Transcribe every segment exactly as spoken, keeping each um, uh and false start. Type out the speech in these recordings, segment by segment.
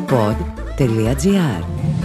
pod τελεία gr.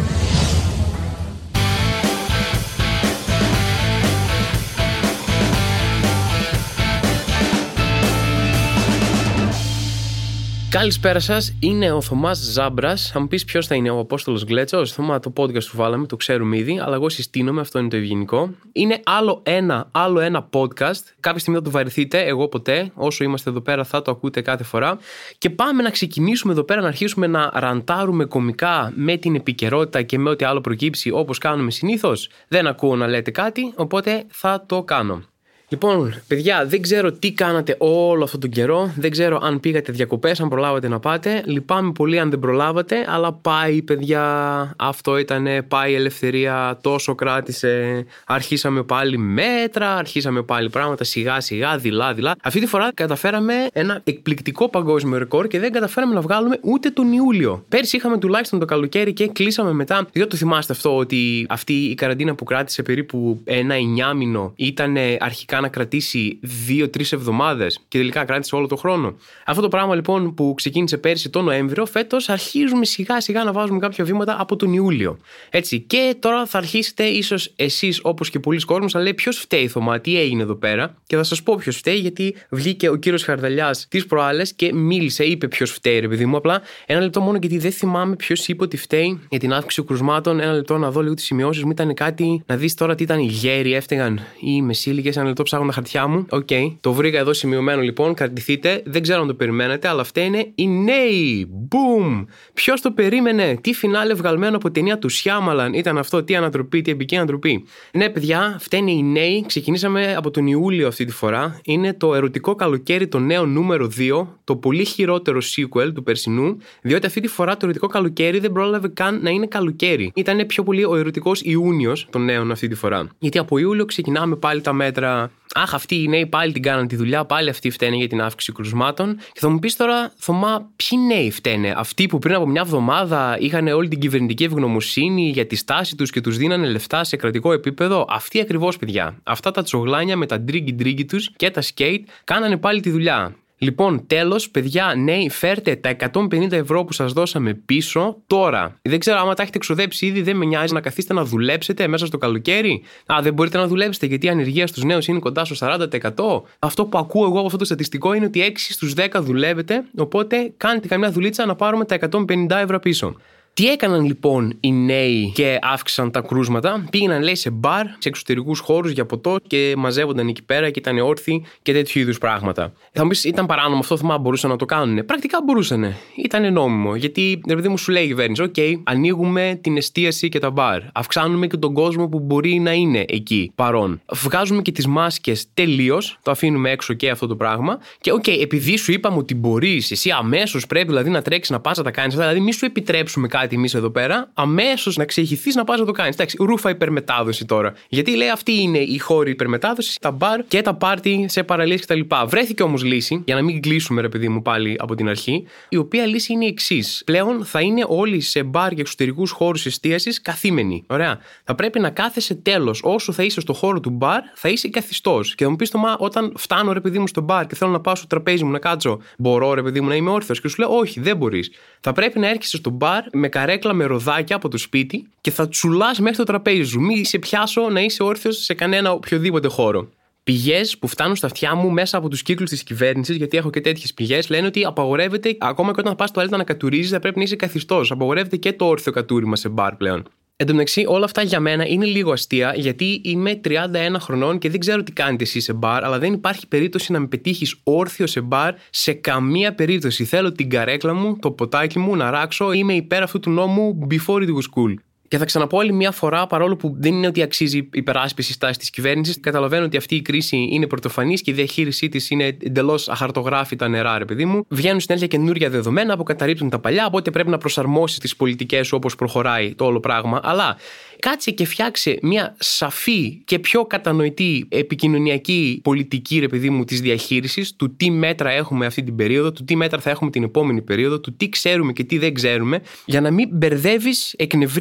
Καλησπέρα σας, είναι ο Θωμάς Ζάμπρας. Θα μου πεις ποιος θα είναι ο Απόστολος Γκλέτσος. Θωμά, το podcast του βάλαμε, το ξέρουμε ήδη, αλλά εγώ συστήνομαι, αυτό είναι το ευγενικό. Είναι άλλο ένα, άλλο ένα podcast. Κάποια στιγμή θα το βαρεθείτε, εγώ ποτέ. Όσο είμαστε εδώ πέρα θα το ακούτε κάθε φορά. Και πάμε να ξεκινήσουμε εδώ πέρα να αρχίσουμε να ραντάρουμε κωμικά με την επικαιρότητα και με ό,τι άλλο προκύψει, όπως κάνουμε συνήθως. Δεν ακούω να λέτε κάτι, οπότε θα το κάνω. Λοιπόν, παιδιά, δεν ξέρω τι κάνατε όλο αυτόν τον καιρό. Δεν ξέρω αν πήγατε διακοπές, αν προλάβατε να πάτε. Λυπάμαι πολύ αν δεν προλάβατε, αλλά πάει, παιδιά. Αυτό ήτανε, πάει η ελευθερία, τόσο κράτησε. Αρχίσαμε πάλι μέτρα, αρχίσαμε πάλι πράγματα σιγά σιγά, δειλά δειλά. Αυτή τη φορά καταφέραμε ένα εκπληκτικό παγκόσμιο ρεκόρ και δεν καταφέραμε να βγάλουμε ούτε τον Ιούλιο. Πέρσι είχαμε τουλάχιστον το καλοκαίρι και κλείσαμε μετά. Δεν το θυμάστε αυτό, ότι αυτή η καραντίνα που κράτησε περίπου ένα εννιάμηνο ήταν αρχικά να κρατήσει δύο τρεις εβδομάδες και τελικά κράτησε όλο το χρόνο. Αυτό το πράγμα λοιπόν που ξεκίνησε πέρσι τον Νοέμβριο, φέτος αρχίζουμε σιγά σιγά να βάζουμε κάποια βήματα από τον Ιούλιο. Έτσι, και τώρα θα αρχίσετε ίσως εσείς όπως και πολλοί κόσμος να λέει ποιος φταίει, Θωμά, τι έγινε εδώ πέρα, και θα σας πω ποιος φταίει, γιατί βγήκε ο κύριος Χαρδαλιάς τις προάλλες και μίλησε, είπε ποιος φταίει, ρε παιδί μου. Απλά ένα λεπτό μόνο, γιατί δεν θυμάμαι ποιος είπε ότι φταίει για την αύξηση κρουσμάτων. Ένα λεπτό να δω λίγο τις σημειώσεις μου. Ήταν κάτι, να δεις τώρα τι ήταν, οι γέροι έφταιγαν ή οι μεσήλικες. Ένα λεπτό ψάχνω τα χαρτιά μου. Οκ, okay. Το βρήκα εδώ σημειωμένο λοιπόν. Κρατηθείτε. Δεν ξέρω αν το περιμένετε, αλλά αυτά είναι οι νέοι. Boom! Ποιος το περίμενε? Τι φινάλε βγαλμένο από ταινία του Σιάμαλαν ήταν αυτό? Τι ανατροπή, τι επική ανατροπή. Ναι, παιδιά, φταίνε οι νέοι. Ξεκινήσαμε από τον Ιούλιο αυτή τη φορά. Είναι το ερωτικό καλοκαίρι, το νέο νούμερο δύο. Το πολύ χειρότερο sequel του περσινού. Διότι αυτή τη φορά το ερωτικό καλοκαίρι δεν πρόλαβε καν να είναι καλοκαίρι. Ήταν πιο πολύ ο ερωτικός Ιούνιος των νέων αυτή τη φορά. Γιατί από Ιούλιο ξεκινάμε πάλι τα μέτρα. Αχ, αυτοί οι νέοι πάλι την κάναν τη δουλειά, πάλι αυτοί φταίνε για την αύξηση κρουσμάτων. Και θα μου πεις τώρα, Θωμά, ποιοι νέοι φταίνε? Αυτοί που πριν από μια εβδομάδα είχαν όλη την κυβερνητική ευγνωμοσύνη για τη στάση τους και τους δίνανε λεφτά σε κρατικό επίπεδο? Αυτοί ακριβώς, παιδιά. Αυτά τα τσογλάνια με τα ντρίγκι-ντρίγκι τους και τα σκέιτ κάνανε πάλι τη δουλειά. Λοιπόν, τέλος, παιδιά, νέοι, φέρτε τα εκατόν πενήντα ευρώ που σας δώσαμε πίσω τώρα. Δεν ξέρω, άμα τα έχετε εξοδέψει ήδη, δεν με νοιάζει να καθίσετε να δουλέψετε μέσα στο καλοκαίρι. Α, δεν μπορείτε να δουλέψετε γιατί η ανεργία στους νέους είναι κοντά στο σαράντα τοις εκατό. Αυτό που ακούω εγώ από αυτό το στατιστικό είναι ότι έξι στους δέκα δουλεύετε, οπότε κάνετε καμιά δουλίτσα να πάρουμε τα εκατόν πενήντα ευρώ πίσω. Τι έκαναν λοιπόν οι νέοι και αύξησαν τα κρούσματα? Πήγαιναν, λέει, σε μπαρ, σε εξωτερικούς χώρους για ποτό και μαζεύονταν εκεί πέρα και ήταν όρθιοι και τέτοιου είδους πράγματα. Θα μου πεις, ήταν παράνομο αυτό? Θωμά, μπορούσαν να το κάνουν? Πρακτικά μπορούσαν. Ήταν νόμιμο. Γιατί, ρε παιδί μου, σου λέει η κυβέρνηση, οκ, okay, ανοίγουμε την εστίαση και τα μπαρ. Αυξάνουμε και τον κόσμο που μπορεί να είναι εκεί παρόν. Βγάζουμε και τις μάσκες τελείως. Το αφήνουμε έξω και αυτό το πράγμα. Και, οκ, okay, επειδή σου είπαμε ότι μπορείς, εσύ αμέσως πρέπει δηλαδή να τρέξεις να πας να τα κάνεις. Δηλαδή, μη σου επιτρέψουμε κάτι εμείς εδώ πέρα, αμέσως να ξεχυθείς να πας να το κάνεις. Εντάξει, ρούφα υπερμετάδοση τώρα. Γιατί λέει αυτή είναι η χώρη υπερμετάδοση, τα μπαρ και τα πάρτι σε παραλίες κτλ. Βρέθηκε όμως λύση, για να μην κλείσουμε, ρε παιδί μου, πάλι από την αρχή, η οποία λύση είναι η εξής. Πλέον θα είναι όλοι σε μπαρ και εξωτερικούς χώρους εστίασης καθήμενοι. Ωραία. Θα πρέπει να κάθεσαι τέλος. Όσο θα είσαι στο χώρο του μπαρ, θα είσαι καθιστός. Και θα μου πεις, Θωμά, όταν φτάνω, ρε παιδί μου, στο μπαρ και θέλω να πάω στο τραπέζι μου να κάτσω, μπορώ, ρε παιδί μου, να είμαι όρθιος? Και σου λέω, όχι, δεν μπορείς. Θα πρέπει να έρχεσαι στο μπαρ με καρέκλα με ροδάκια από το σπίτι και θα τσουλάς μέχρι το τραπέζι σου. Μη σε πιάσω να είσαι όρθιος σε κανένα οποιοδήποτε χώρο. Πηγές που φτάνουν στα αυτιά μου μέσα από τους κύκλους της κυβέρνησης, γιατί έχω και τέτοιες πηγές, λένε ότι απαγορεύεται, ακόμα και όταν πας στο τουαλέτα να κατουρίζεις, θα πρέπει να είσαι καθιστός. Απαγορεύεται και το όρθιο κατούριμα σε μπαρ πλέον. Εν τω μεταξύ, όλα αυτά για μένα είναι λίγο αστεία, γιατί είμαι τριάντα ένα χρονών και δεν ξέρω τι κάνετε εσείς σε μπαρ, αλλά δεν υπάρχει περίπτωση να με πετύχεις όρθιο σε μπαρ σε καμία περίπτωση. Θέλω την καρέκλα μου, το ποτάκι μου να ράξω, είμαι υπέρ αυτού του νόμου before it was cool. Και θα ξαναπώ άλλη μια φορά, παρόλο που δεν είναι ότι αξίζει η υπεράσπιση στάση της κυβέρνησης, καταλαβαίνω ότι αυτή η κρίση είναι πρωτοφανής και η διαχείρισή της είναι εντελώς αχαρτογράφητα νερά, ρε παιδί μου. Βγαίνουν συνέχεια καινούργια δεδομένα, αποκαταρρύπτουν τα παλιά, οπότε πρέπει να προσαρμόσεις τις πολιτικές σου όπως προχωράει το όλο πράγμα. Αλλά κάτσε και φτιάξε μια σαφή και πιο κατανοητή επικοινωνιακή πολιτική, ρε παιδί μου, της διαχείρισης, του τι μέτρα έχουμε αυτή την περίοδο, του τι μέτρα θα έχουμε την επόμενη περίοδο, του τι ξέρουμε και τι δεν ξέρουμε, για να μην μπερδεύεις, εκνευρίζεις και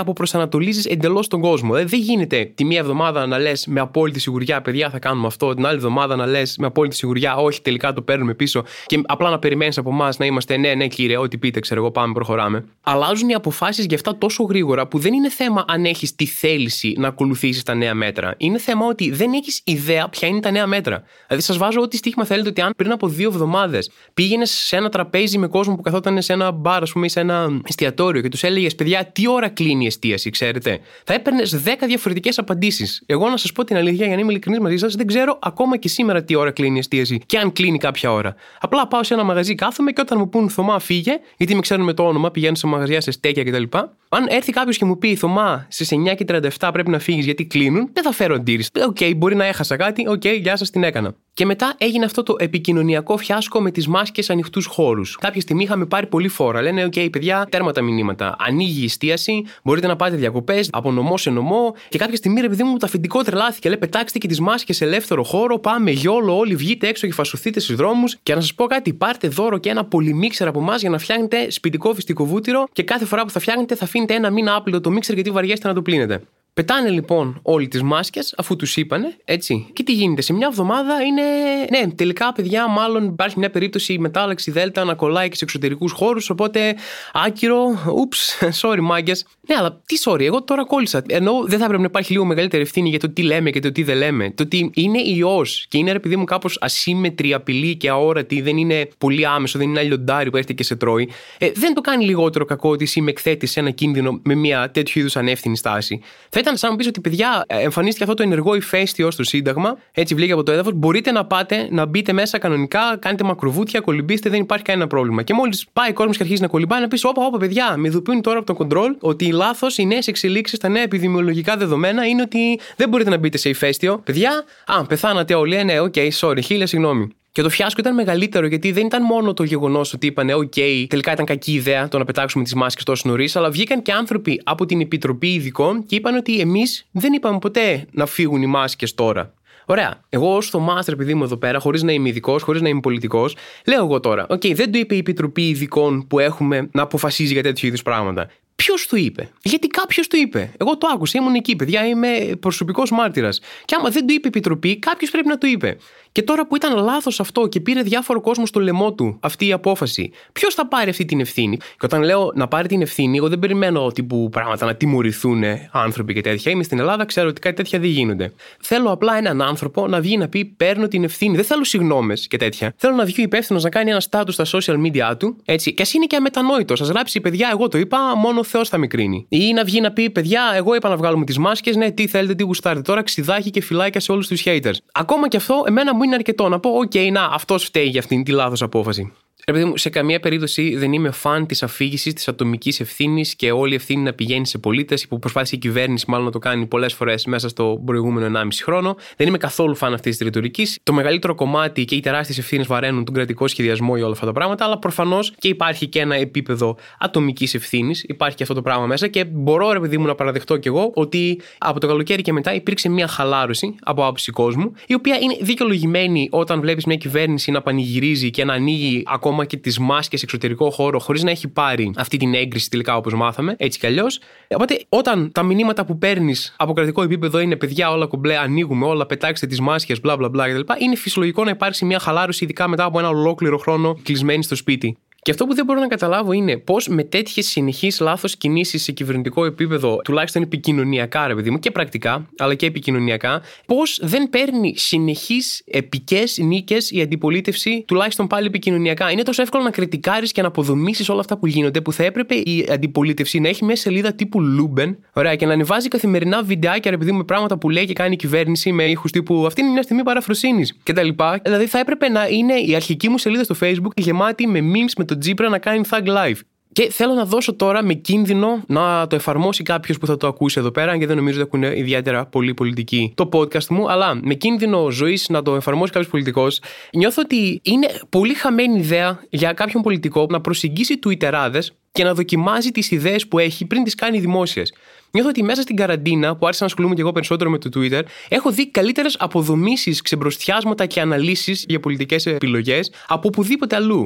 αποπροσανατολίζεις εντελώς τον κόσμο. Δηλαδή, δεν γίνεται τη μία εβδομάδα να λες με απόλυτη σιγουριά, παιδιά, θα κάνουμε αυτό, την άλλη εβδομάδα να λες με απόλυτη σιγουριά, όχι, τελικά το παίρνουμε πίσω, και απλά να περιμένεις από εμάς να είμαστε ναι, ναι, κύριε, ό,τι πείτε, ξέρω εγώ, πάμε, προχωράμε. Αλλάζουν οι αποφάσεις για αυτά τόσο γρήγορα που δεν είναι θέμα αν έχεις τη θέληση να ακολουθήσεις τα νέα μέτρα. Είναι θέμα ότι δεν έχεις ιδέα ποια είναι τα νέα μέτρα. Δηλαδή, σας βάζω ό,τι στοίχημα θέλετε ότι αν πριν από δύο εβδομάδες πήγαινες σε ένα τραπέζι με κόσμο που καθόταν σε ένα μπαρ, ας πούμε, ή σε ένα εστιατόριο και τους έλεγες, παιδιά, τι ώρα κλείνει η εστίαση, ξέρετε, θα έπαιρνες δέκα διαφορετικές απαντήσεις. Εγώ, να σας πω την αλήθεια, για να είμαι ειλικρινής μαζί σας, δεν ξέρω ακόμα και σήμερα τι ώρα κλείνει η εστίαση και αν κλείνει κάποια ώρα. Απλά πάω σε ένα μαγαζί, κάθομαι και όταν μου πούν Θωμά, φύγε, γιατί με ξέρουν με το όνομα, πηγαίνω σε μαγαζιά, σε στέκια κτλ. Αν έρθει κάποιος και μου πει, Θωμά, στις εννιά και τριάντα επτά πρέπει να φύγεις γιατί κλείνουν, δεν θα φέρω αντίρρηση. Οκ, okay, μπορεί να έχασα κάτι, οκ, okay, γεια σας, την έκανα. Και μετά έγινε αυτό το επικοινωνιακό φιάσκο με τις μάσκες σε ανοιχτούς χώρους. Κάποια στιγμή είχαμε πάρει πολύ φόρα. Λένε, οκ, okay, παιδιά, τέρμα τα μηνύματα. Ανοίγει η εστίαση, μπορείτε να πάτε διακοπές από νομό σε νομό. Και κάποια στιγμή, ρε παιδί μου, το αφεντικό τρελάθηκε. Λέει, πετάξτε και τις μάσκες σε ελεύθερο χώρο. Πάμε γιόλο, όλοι βγείτε έξω και φασωθείτε στους δρόμους. Και να σας πω κάτι, πάρτε δώρο και ένα πολυμίξερ από εμάς για να φτιάχνετε σπιτικό φυστικό βούτυρο. Και κάθε φορά που θα φτιάχνετε, θα αφήνετε ένα μήνα άπλυτο το μίξερ γιατί βαριέστε να το πλύνετε. Πετάνε λοιπόν όλοι τις μάσκες αφού τους είπανε, έτσι. Και τι γίνεται, σε μια εβδομάδα είναι. Ναι, τελικά, παιδιά, μάλλον υπάρχει μια περίπτωση η μετάλλαξη Δέλτα να κολλάει και σε εξωτερικούς χώρους. Οπότε άκυρο, ούψ, sorry, μάγκες. Ναι, αλλά τι sorry, εγώ τώρα κόλλησα. Ενώ δεν θα έπρεπε να υπάρχει λίγο μεγαλύτερη ευθύνη για το τι λέμε και το τι δεν λέμε. Το ότι είναι ιός και είναι, ρε παιδί μου, κάπως ασύμμετρη, απειλή και αόρατη, δεν είναι πολύ άμεσο, δεν είναι ένα λιοντάρι που έρχεται και σε τρώει. Ε, δεν το κάνει λιγότερο κακό ότι εσύ με εκθέτεις σε ένα κίνδυνο με μια τέτοιου είδους ανεύθυνη στάση. Θα ήταν σαν να πεις ότι, παιδιά, εμφανίστηκε αυτό το ενεργό ηφαίστειο στο Σύνταγμα, έτσι βγήκε από το έδαφος. Μπορείτε να πάτε, να μπείτε μέσα κανονικά, κάνετε μακροβούτια, κολυμπήστε, δεν υπάρχει κανένα πρόβλημα. Και μόλις πάει ο κόσμος και αρχίζει να κολυμπάει, να πεις, όπα, όπα, παιδιά, με ειδοποιούν τώρα από το control ότι λάθος, οι νέες εξελίξεις, τα νέα επιδημιολογικά δεδομένα είναι ότι δεν μπορείτε να μπείτε σε ηφαίστειο. Παιδιά, α, πεθάνατε όλοι, ε, ναι, οκ, okay, sorry, χίλια συγγνώμη. Και το φιάσκο ήταν μεγαλύτερο γιατί δεν ήταν μόνο το γεγονός ότι είπανε, οκ, okay, τελικά ήταν κακή ιδέα το να πετάξουμε τις μάσκες τόσο νωρίς, αλλά βγήκαν και άνθρωποι από την Επιτροπή Ειδικών και είπαν ότι εμείς δεν είπαμε ποτέ να φύγουν οι μάσκες τώρα. Ωραία. Εγώ ως Θωμάς, ρε παιδί μου, εδώ πέρα, χωρίς να είμαι ειδικός, χωρίς να είμαι πολιτικός, λέω εγώ τώρα, οκ, okay, δεν το είπε η Επιτροπή Ειδικών που έχουμε να αποφασίζει για τέτοιου είδους πράγματα. Ποιος του είπε? Γιατί κάποιος του είπε. Εγώ το άκουσα, ήμουν εκεί, παιδιά, είμαι προσωπικός μάρτυρας. Και άμα δεν του είπε η Επιτροπή, κάποιος πρέπει να το είπε. Και τώρα που ήταν λάθος αυτό και πήρε διάφορο κόσμο στο λαιμό του αυτή η απόφαση, ποιος θα πάρει αυτή την ευθύνη? Και όταν λέω να πάρει την ευθύνη, εγώ δεν περιμένω τύπου πράγματα να τιμωρηθούν άνθρωποι και τέτοια. Είμαι στην Ελλάδα, ξέρω ότι κάτι τέτοια δεν γίνονται. Θέλω απλά έναν άνθρωπο να βγει να πει: παίρνω την ευθύνη. Δεν θέλω συγγνώμες και τέτοια. Θέλω να βγει ο υπεύθυνος να κάνει ένα status στα social media του, έτσι, και ας είναι και αμετανόητο. Σας γράψει: παιδιά, εγώ το είπα, μόνο ο Θεός θα με κρίνει. Ή να βγει να πει: παιδιά, εγώ είπα να βγάλουμε τις μάσκες, ναι, τι θέλετε, τι γουστάρετε. Τώρα ξιδάκι και φυλάκια σε όλους τους haters. Ακόμα και αυτό, εμένα μου είναι αρκετό να πω: οκ, okay, να, αυτός φταίει για αυτήν τη λάθος απόφαση. Ρε παιδί μου, σε καμία περίπτωση δεν είμαι φαν της αφήγησης της ατομικής ευθύνης και όλη η ευθύνη να πηγαίνει σε πολίτες, που προσπάθησε η κυβέρνηση μάλλον να το κάνει πολλές φορές μέσα στο προηγούμενο ενάμιση χρόνο. Δεν είμαι καθόλου φαν αυτής της ρητορικής. Το μεγαλύτερο κομμάτι και οι τεράστιες ευθύνες βαραίνουν τον κρατικό σχεδιασμό για όλα αυτά τα πράγματα, αλλά προφανώς και υπάρχει και ένα επίπεδο ατομικής ευθύνης. Υπάρχει και αυτό το πράγμα μέσα και μπορώ, ρε παιδί μου, να παραδεχτώ κι εγώ ότι από το καλοκαίρι και μετά υπήρξε μια χαλάρωση από άποψη κόσμου, η οποία είναι δικαιολογημένη όταν βλέπεις μια κυβέρνηση να πανηγυρίζει και να ανοίγει ακόμα και τις μάσκες σε εξωτερικό χώρο χωρίς να έχει πάρει αυτή την έγκριση τελικά, όπως μάθαμε, έτσι κι αλλιώς. Οπότε, όταν τα μηνύματα που παίρνεις από κρατικό επίπεδο είναι: παιδιά, όλα κομπλέ, ανοίγουμε όλα, πετάξτε τις μάσκες, μπλα μπλα μπλα κτλ., είναι φυσιολογικό να υπάρξει μια χαλάρωση, ειδικά μετά από ένα ολόκληρο χρόνο κλεισμένοι στο σπίτι. Και αυτό που δεν μπορώ να καταλάβω είναι πώς με τέτοιες συνεχείς λάθος κινήσεις σε κυβερνητικό επίπεδο, τουλάχιστον επικοινωνιακά, ρε παιδί μου, και πρακτικά, αλλά και επικοινωνιακά, πώς δεν παίρνει συνεχείς επικές νίκες η αντιπολίτευση, τουλάχιστον πάλι επικοινωνιακά. Είναι τόσο εύκολο να κριτικάρεις και να αποδομήσεις όλα αυτά που γίνονται, που θα έπρεπε η αντιπολίτευση να έχει μια σελίδα τύπου Λούμπεν, ωραία, και να ανεβάζει καθημερινά βιντεάκια, ρε παιδί μου, με πράγματα που λέει και κάνει η κυβέρνηση, με ήχους τύπου αυτή είναι μια στιγμή παραφροσύνης κτλ. Δηλαδή θα έπρεπε να είναι η αρχική μου σελίδα στο Facebook γεμάτη με memes με τον Τζίπρα να κάνει Thug Life. Και θέλω να δώσω τώρα με κίνδυνο να το εφαρμόσει κάποιος που θα το ακούσει εδώ πέρα, γιατί δεν νομίζω ότι έχουν ιδιαίτερα πολύ πολιτική το podcast μου, αλλά με κίνδυνο ζωής να το εφαρμόσει κάποιος πολιτικός, νιώθω ότι είναι πολύ χαμένη ιδέα για κάποιον πολιτικό να προσεγγίσει τουιτεράδες και να δοκιμάζει τις ιδέες που έχει πριν τις κάνει δημόσιες. Νιώθω ότι μέσα στην καραντίνα, που άρχισα να ασχολούμαι και εγώ περισσότερο με το Twitter, έχω δει καλύτερες αποδομήσεις, ξεμπροστιάσματα και αναλύσεις για πολιτικές επιλογές από οπουδήποτε αλλού.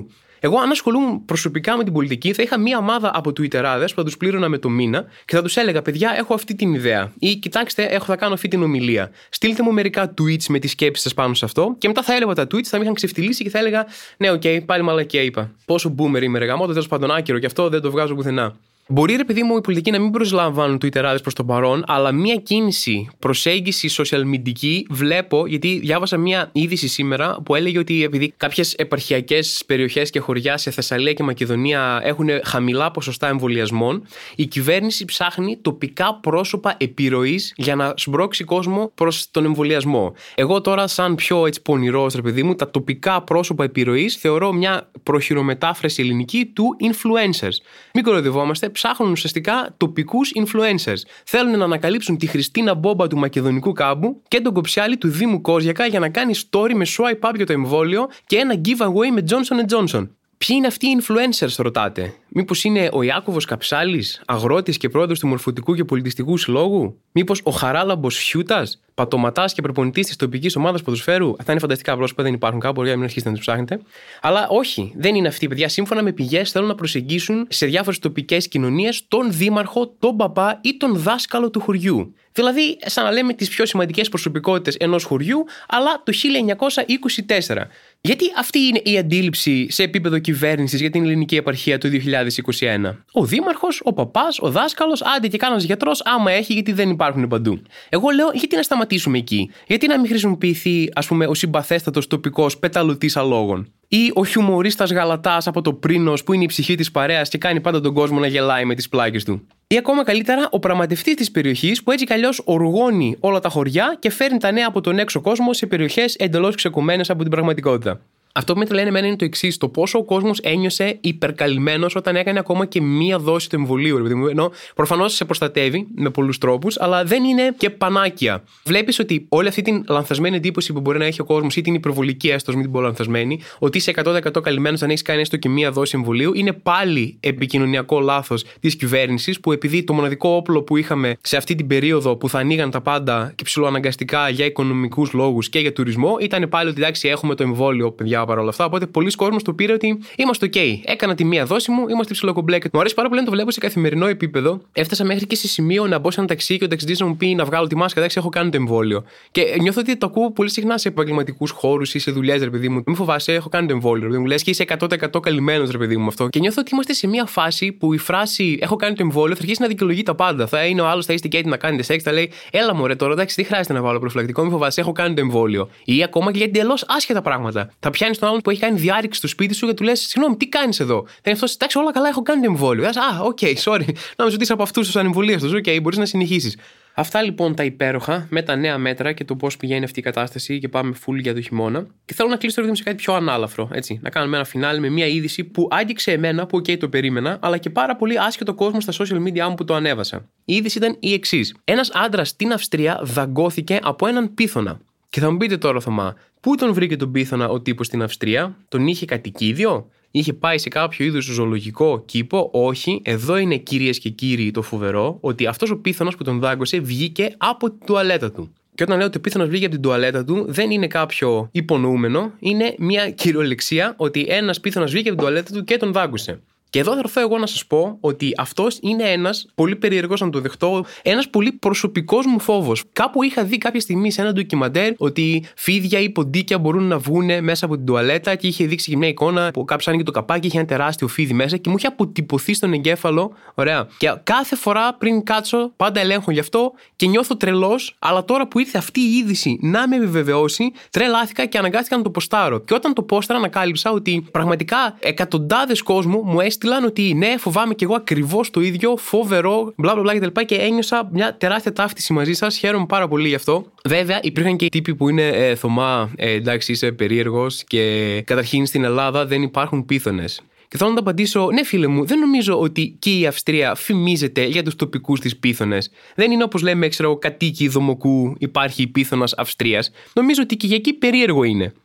Εγώ, αν ασχολούμαι προσωπικά με την πολιτική, θα είχα μία ομάδα από Twitterάδες που θα τους πλήρωνα με το μήνα και θα τους έλεγα: παιδιά, έχω αυτή την ιδέα. Ή κοιτάξτε, έχω, θα κάνω αυτή την ομιλία. Στείλτε μου μερικά tweets με τις σκέψεις σας πάνω σε αυτό. Και μετά θα έλεγα τα tweets, θα με είχαν ξεφτυλίσει και θα έλεγα: ναι, οκ, okay, πάλι μαλακία είπα. Πόσο boomer είμαι, ρε γαμώτο, τέλος πάντων άκυρο και αυτό δεν το βγάζω πουθενά. Μπορεί, ρε παιδί μου, οι πολιτικοί να μην προσλαμβάνουν Twitterάδες προς τον παρόν, αλλά μία κίνηση προσέγγιση social media βλέπω, γιατί διάβασα μία είδηση σήμερα που έλεγε ότι επειδή κάποιες επαρχιακές περιοχές και χωριά σε Θεσσαλία και Μακεδονία έχουν χαμηλά ποσοστά εμβολιασμών, η κυβέρνηση ψάχνει τοπικά πρόσωπα επιρροής για να σμπρώξει κόσμο προς τον εμβολιασμό. Εγώ τώρα, σαν πιο έτσι πονηρός, ρε παιδί μου, τα τοπικά πρόσωπα επιρροής θεωρώ μια προχειρομετάφραση ελληνική του influencers. Μην κοροϊδευόμαστε. Ψάχνουν ουσιαστικά τοπικούς influencers. Θέλουν να ανακαλύψουν τη Χριστίνα Μπόμπα του Μακεδονικού Κάμπου και τον Κοψιάλη του Δήμου Κόζιακα για να κάνει story με swipe up για το εμβόλιο και ένα giveaway με Johnson εντ Johnson. Ποιοι είναι αυτοί οι influencers, ρωτάτε? Μήπως είναι ο Ιάκωβος Καψάλης, αγρότης και πρόεδρος του Μορφωτικού και Πολιτιστικού Συλλόγου? Μήπως ο Χαράλαμπος Χιούτας, πατωματάς και προπονητής της τοπικής ομάδας ποδοσφαίρου? Αυτά είναι φανταστικά πρόσωπα, δεν υπάρχουν κάπου, για να μην αρχίσετε να τους ψάχνετε. Αλλά όχι, δεν είναι αυτοί, παιδιά. Σύμφωνα με πηγές, θέλουν να προσεγγίσουν σε διάφορες τοπικές κοινωνίες τον δήμαρχο, τον παπά ή τον δάσκαλο του χωριού. Δηλαδή, σαν να λέμε τις πιο σημαντικές προσωπικότητες ενός χωριού, αλλά το χίλια εννιακόσια είκοσι τέσσερα. Γιατί αυτή είναι η αντίληψη σε επίπεδο κυβέρνησης για την ελληνική επαρχία του δύο χιλιάδες είκοσι ένα. Ο δήμαρχος, ο παπάς, ο δάσκαλος, άντε και κάνας γιατρός, άμα έχει, γιατί δεν υπάρχουν παντού. Εγώ λέω, γιατί να σταματήσουμε εκεί? Γιατί να μην χρησιμοποιηθεί, ας πούμε, ο συμπαθέστατος τοπικός πεταλωτής αλόγων? Ή ο χιουμορίστας γαλατάς από το Πρίνος που είναι η ψυχή της παρέας και κάνει πάντα τον κόσμο να γελάει με τις πλάκες του? Ή ακόμα καλύτερα, ο πραγματευτής της περιοχής που έτσι κι αλλιώς οργώνει όλα τα χωριά και φέρνει τα νέα από τον έξω κόσμο σε περιοχές εντελώς ξεκομμένες από την πραγματικότητα. Αυτό που με τρελαίνει εμένα είναι το εξής: το πόσο ο κόσμος ένιωσε υπερκαλυμμένος όταν έκανε ακόμα και μία δόση του εμβολίου. Ενώ προφανώς σε προστατεύει με πολλούς τρόπους, αλλά δεν είναι και πανάκια. Βλέπεις ότι όλη αυτή την λανθασμένη εντύπωση που μπορεί να έχει ο κόσμος, ή την υπερβολική έστω, μην την πω λανθασμένη, ότι είσαι εκατό τοις εκατό καλυμμένος αν έχεις κάνει έστω και μία δόση εμβολίου, είναι πάλι επικοινωνιακό λάθος της κυβέρνησης, που επειδή το μοναδικό όπλο που είχαμε σε αυτή την περίοδο που θα ανοίγαν τα πάντα και ψιλοαναγκαστικά για οικονομικούς λόγους και για τουρισμό, ήταν πάλι ότι εντάξει, έχουμε το εμβόλιο, παιδιά. Παρόλα αυτά, οπότε πολλοί κόσμος το πήρε ότι είμαστε OK. Έκανα τη μία δόση μου, είμαστε ψιλοκομπλέ. Μου αρέσει πάρα πολύ να το βλέπω σε καθημερινό επίπεδο. Έφτασα μέχρι και σε σημείο να μπω σε ένα ταξί και ο ταξιτζής να μου πει να βγάλω τη μάσκα. Εντάξει, έχω κάνει το εμβόλιο. Και νιώθω ότι το ακούω πολύ συχνά σε επαγγελματικούς χώρους ή σε δουλειές, ρε παιδί μου. Μην φοβάσαι, έχω κάνει το εμβόλιο. Ρε, μου λες και είσαι εκατό τοις εκατό καλυμμένος, ρε παιδί μου, αυτό. Και νιώθω ότι είμαστε σε μια φάση που η φράση έχω κάνει το εμβόλιο θα αρχίσει να δικαιολογεί τα πάντα. Θα είναι ο άλλος, θα είστε και έτοιμοι να κάνετε σεξ, θα λέει έλα μωρέ τώρα, εντάξει, δεν χρειάζεται να βάλω προφυλακτικό, μην φοβάσαι, έχω κάνει το εμβόλιο. Ή ακόμα και για εντελώς άσχετα πράγματα. Θα πιάνει τον άλλον που έχει κάνει διάρρηξη στο σπίτι σου και του λες συγγνώμη, τι κάνεις εδώ? Θα είναι αυτό, εντάξει, όλα καλά, έχω κάνει το εμβόλιο. Α, οκ, okay, sorry. Να με ζητήσει από αυτούς τους ανεμβολίαστους. Οκ, okay, μπορείς να συνεχίσεις. Αυτά λοιπόν τα υπέροχα με τα νέα μέτρα και το πώς πηγαίνει αυτή η κατάσταση και πάμε full για το χειμώνα. Και θέλω να κλείσω το ρυθμό σε κάτι πιο ανάλαφρο. Έτσι. Να κάνουμε ένα φινάλι με μια είδηση που άγγιξε εμένα, που OK το περίμενα, αλλά και πάρα πολύ άσχετο κόσμο στα social media μου που το ανέβασα. Η είδηση ήταν η εξής: ένας άντρας στην Αυστρία δαγκώθηκε από έναν πίθωνα. Και θα μου πείτε τώρα, Θωμά, πού τον βρήκε τον πίθωνα ο τύπος στην Αυστρία? Τον είχε κατοικίδιο? Είχε πάει σε κάποιο είδους ζωολογικό κήπο? Όχι. Εδώ είναι, κυρίες και κύριοι, το φοβερό, ότι αυτός ο πίθωνας που τον δάγκωσε βγήκε από την τουαλέτα του. Και όταν λέω ότι ο πίθωνας βγήκε από την τουαλέτα του, δεν είναι κάποιο υπονοούμενο, είναι μια κυριολεξία ότι ένας πίθωνας βγήκε από την τουαλέτα του και τον δάγκωσε. Και εδώ θα έρθω εγώ να σας πω ότι αυτός είναι ένας πολύ περίεργος να το δεχτώ, ένας πολύ προσωπικός μου φόβος. Κάπου είχα δει κάποια στιγμή σε ένα ντοκιμαντέρ ότι φίδια ή ποντίκια μπορούν να βγουν μέσα από την τουαλέτα και είχε δείξει και μια εικόνα που κάποιος άνοιγε το καπάκι, είχε ένα τεράστιο φίδι μέσα και μου είχε αποτυπωθεί στον εγκέφαλο. Ωραία. Και κάθε φορά πριν κάτσω, πάντα ελέγχω γι' αυτό και νιώθω τρελός, αλλά τώρα που ήρθε αυτή η είδηση να με επιβεβαιώσει, τρελάθηκα και αναγκάστηκα να το ποστάρω. Και όταν το πόσταρα, ανακάλυψα ότι πραγματικά εκατοντάδες κόσμου μου έστειλαν ότι ναι, φοβάμαι κι εγώ ακριβώς το ίδιο, φοβερό, μπλα μπλα κτλ. Και ένιωσα μια τεράστια ταύτιση μαζί σας. Χαίρομαι πάρα πολύ γι' αυτό. Βέβαια, υπήρχαν και τύποι που είναι ε, Θωμά, ε, εντάξει, είσαι περίεργος και καταρχήν στην Ελλάδα δεν υπάρχουν πίθωνες. Και θέλω να το απαντήσω, ναι, φίλε μου, δεν νομίζω ότι και η Αυστρία φημίζεται για τους τοπικούς της πίθωνες. Δεν είναι όπως λέμε, ξέρω, κατοίκη Δομοκού υπάρχει η πίθωνας Αυστρίας. Νομίζω ότι και για εκεί περίεργο είναι.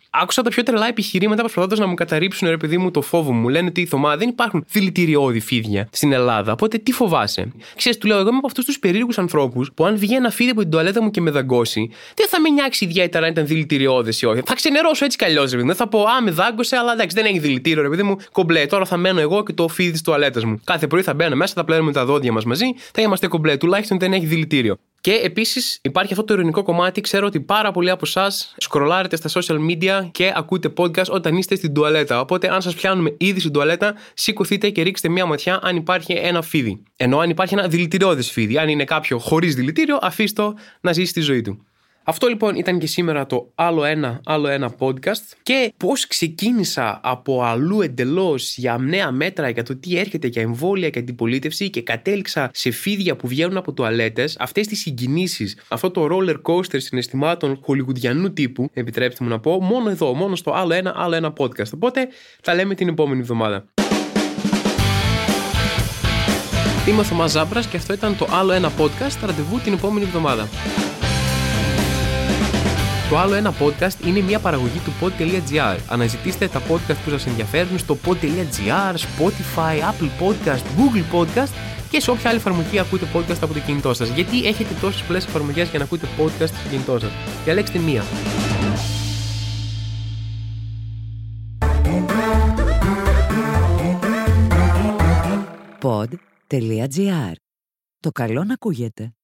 Άκουσα τα πιο τρελά επιχειρήματα προσπαθώντας να μου καταρρύψουν, ρε παιδί μου, το φόβο μου. Λένε ότι Θωμά, δεν υπάρχουν δηλητηριώδη φίδια στην Ελλάδα. Οπότε τι φοβάσαι? Ξέρεις, του λέω, εγώ είμαι από αυτούς τους περίεργους ανθρώπους που αν βγει ένα φίδι από την τουαλέτα μου και με δαγκώσει, δεν θα με νιάξει ιδιαίτερα αν ήταν δηλητηριώδες ή όχι. Θα ξενερώσω έτσι κι αλλιώς, ρε παιδί μου. Δεν θα πω, α, με δάγκωσε, αλλά εντάξει, δεν έχει δηλητήριο, ρε παιδί μου, κομπλέ. Τώρα θα μένω εγώ και το φίδι της τουαλέτας μου. Κάθε πρωί θα μπαίνω μέσα, θα πλένουμε τα δόντια μας μαζί, θα είμαστε κομπλέ. Τουλάχιστον δεν έχει δηλητήριο. Και επίσης υπάρχει αυτό το ειρωνικό κομμάτι. Ξέρω ότι πάρα πολλοί από εσάς σκρολάρετε στα social media και ακούτε podcast όταν είστε στην τουαλέτα. Οπότε, αν σας πιάνουμε ήδη στην τουαλέτα, σηκωθείτε και ρίξτε μια ματιά αν υπάρχει ένα φίδι. Ενώ αν υπάρχει ένα δηλητηριώδες φίδι, αν είναι κάποιο χωρίς δηλητήριο, αφήστε το να ζήσει τη ζωή του. Αυτό λοιπόν ήταν και σήμερα το άλλο ένα, άλλο ένα podcast και πώς ξεκίνησα από αλλού εντελώς για νέα μέτρα για το τι έρχεται για εμβόλια και αντιπολίτευση και κατέληξα σε φίδια που βγαίνουν από τουαλέτες, αυτές τις συγκινήσεις, αυτό το roller coaster συναισθημάτων χολιγουδιανού τύπου, επιτρέψτε μου να πω, μόνο εδώ, μόνο στο άλλο ένα, άλλο ένα podcast. Οπότε τα λέμε την επόμενη εβδομάδα. Είμαι ο Θωμάς Ζάμπρας και αυτό ήταν το άλλο ένα podcast, ραντεβού την επόμενη εβδομάδα. Το άλλο ένα podcast είναι μια παραγωγή του pod τελεία gr. Αναζητήστε τα podcast που σας ενδιαφέρουν στο pod τελεία gr, Spotify, Apple Podcast, Google Podcast και σε όποια άλλη εφαρμογή ακούτε podcast από το κινητό σας. Γιατί έχετε τόσες πολλές εφαρμογές για να ακούτε podcast στο κινητό σας? Διαλέξτε μία. pod τελεία gr. Το καλό να ακούγεται.